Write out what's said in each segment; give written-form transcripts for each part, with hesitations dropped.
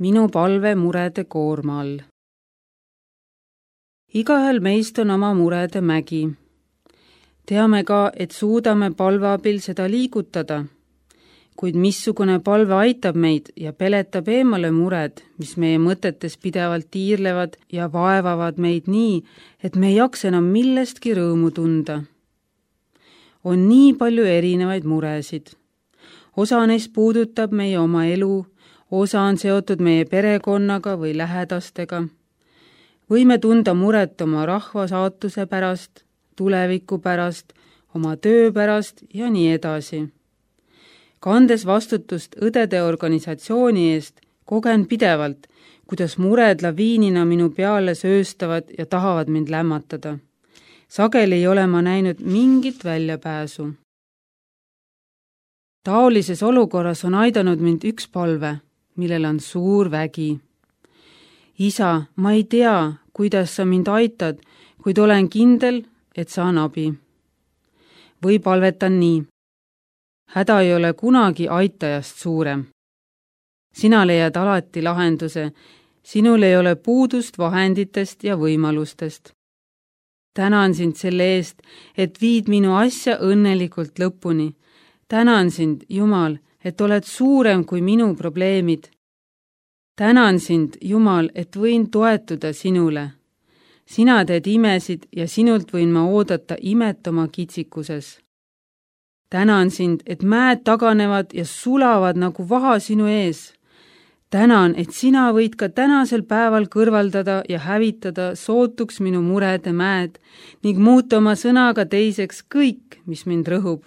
minu palve murede koorma all. Igaühel meist on oma murede mägi. Teame ka, et suudame palve abil seda liigutada, kuid missugune palve aitab meid ja peletab eemale mured, mis meie mõtetes pidevalt tiirlevad ja vaevavad meid nii, et me ei jaksa enam millestki rõõmu tunda. On nii palju erinevaid muresid. Osa neist puudutab meie oma elu, osa on seotud meie perekonnaga või lähedastega. Võime tunda muret oma rahva saatuse pärast, tuleviku pärast, oma töö pärast ja nii edasi. Kandes vastutust õdede organisatsiooni eest, kogen pidevalt, kuidas mured laviinina minu peale sööstavad ja tahavad mind lämmatada. Sageli ei ole ma näinud mingit väljapääsu. Taolises olukorras on aidanud mind üks palve, millel on suur vägi. Isa, ma ei tea, kuidas sa mind aitad, kuid olen kindel, et saan abi. Või palvetan nii. Häda ei ole kunagi aitajast suurem. Sina leiad alati lahenduse, sinul ei ole puudust vahenditest ja võimalustest. Tänan sind selle eest, et viid minu asja õnnelikult lõpuni. Tänan sind, Jumal, et oled suurem kui minu probleemid. Tänan sind, Jumal, et võin toetuda sinule. Sina teed imesid ja sinult võin ma oodata imet oma kitsikuses. Tänan sind, et mäed taganevad ja sulavad nagu vaha sinu ees. Tänan, et sina võid ka tänasel päeval kõrvaldada ja hävitada sootuks minu murede mäed ning muuta oma sõnaga teiseks kõik, mis mind rõhub.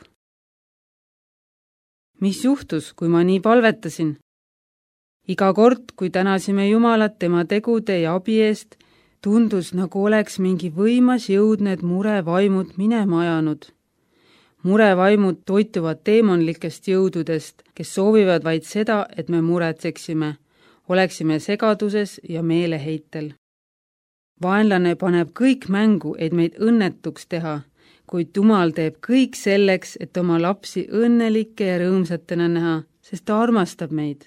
Mis juhtus, kui ma nii palvetasin? Iga kord, kui tänasime Jumalat tema tegude ja abi eest, tundus, nagu oleks mingi võimas jõud need murevaimud minema ajanud. Murevaimud toituvad teemonlikest jõududest, kes soovivad vaid seda, et me muretseksime, oleksime segaduses ja meeleheitel. Vaenlane paneb kõik mängu, et meid õnnetuks teha, kuid Jumal teeb kõik selleks, et oma lapsi õnnelikke ja rõõmsatena näha, sest ta armastab meid.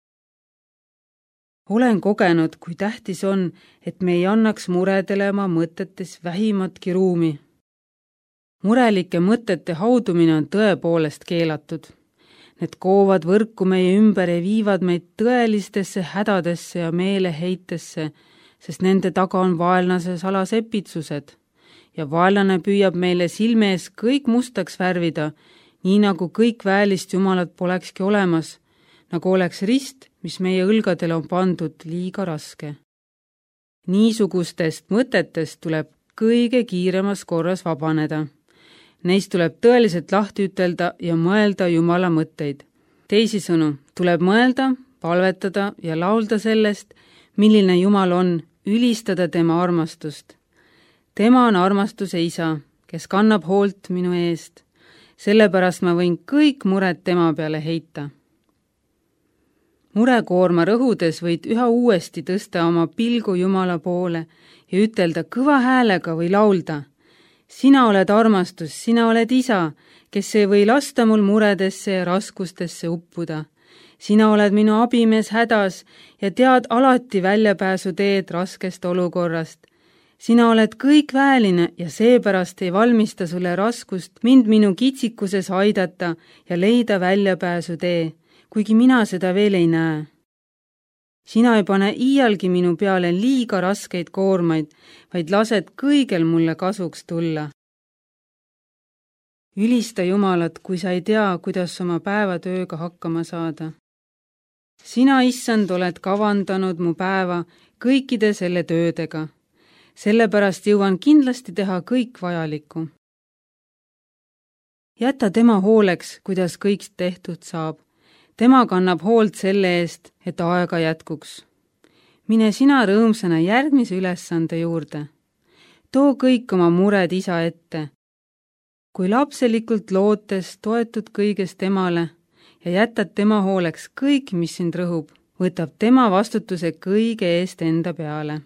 Olen kogenud, kui tähtis on, et me ei annaks muredele oma mõtetes vähimatki ruumi. Murelike mõtete haudumine on tõepoolest keelatud. Need koovad võrku meie ümber ja viivad meid tõelistesse hädadesse ja meeleheitesse, sest nende taga on vaenlase salasepitsused. Ja vaenlane püüab meile silme ees kõik mustaks värvida, nii nagu kõik väelist Jumalat polekski olemas, nagu oleks rist, mis meie õlgadele on pandud liiga raske. Niisugustest mõtetest tuleb kõige kiiremas korras vabaneda. Neist tuleb tõeliselt lahti ütelda ja mõelda Jumala mõtteid. Teisisõnu, tuleb mõelda, palvetada ja laulda sellest, milline Jumal on, ülistada tema armastust. Tema on armastuse isa, kes kannab hoolt minu eest. Sellepärast ma võin kõik mured tema peale heita. Murekoorma rõhudes võid üha uuesti tõsta oma pilgu Jumala poole ja ütelda kõva häälega või laulda. Sina oled armastus, sina oled isa, kes ei või lasta mul muredesse ja raskustesse uppuda. Sina oled minu abimees hädas ja tead alati väljapääsu teed raskest olukorrast. Sina oled kõikväeline ja seepärast ei valmista sulle raskust mind minu kitsikuses aidata ja leida väljapääsu tee, kuigi mina seda veel ei näe. Sina ei pane iialgi minu peale liiga raskeid koormaid, vaid lased kõigel mulle kasuks tulla. Ülista Jumalat, kui sa ei tea, kuidas oma päevatööga hakkama saada. Sina, issand, oled kavandanud mu päeva kõikide selle töödega. Sellepärast jõuan kindlasti teha kõik vajalikku. Jäta tema hooleks, kuidas kõik tehtud saab. Tema kannab hoolt selle eest, et aega jätkuks. Mine sina rõõmsana järgmise ülesande juurde. Too kõik oma mured isa ette. Kui lapselikult lootes toetud kõigest temale ja jätad tema hooleks kõik, mis sind rõhub, võtab tema vastutuse kõige eest enda peale.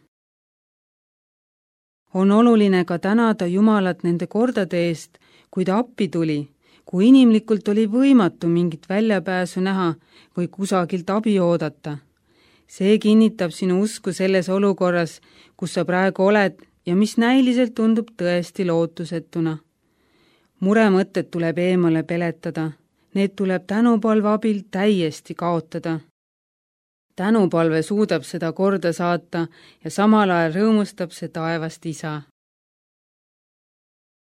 On oluline ka tänada Jumalat nende kordade eest, kui ta appi tuli, kui inimlikult oli võimatu mingit väljapääsu näha või kusagilt abi oodata. See kinnitab sinu usku selles olukorras, kus sa praegu oled ja mis näiliselt tundub tõesti lootusetuna. Muremõtted tuleb eemale peletada, need tuleb tänupalve abil täiesti kaotada. Tänupalve suudab seda korda saata ja samal ajal rõõmustab see taevast Isa.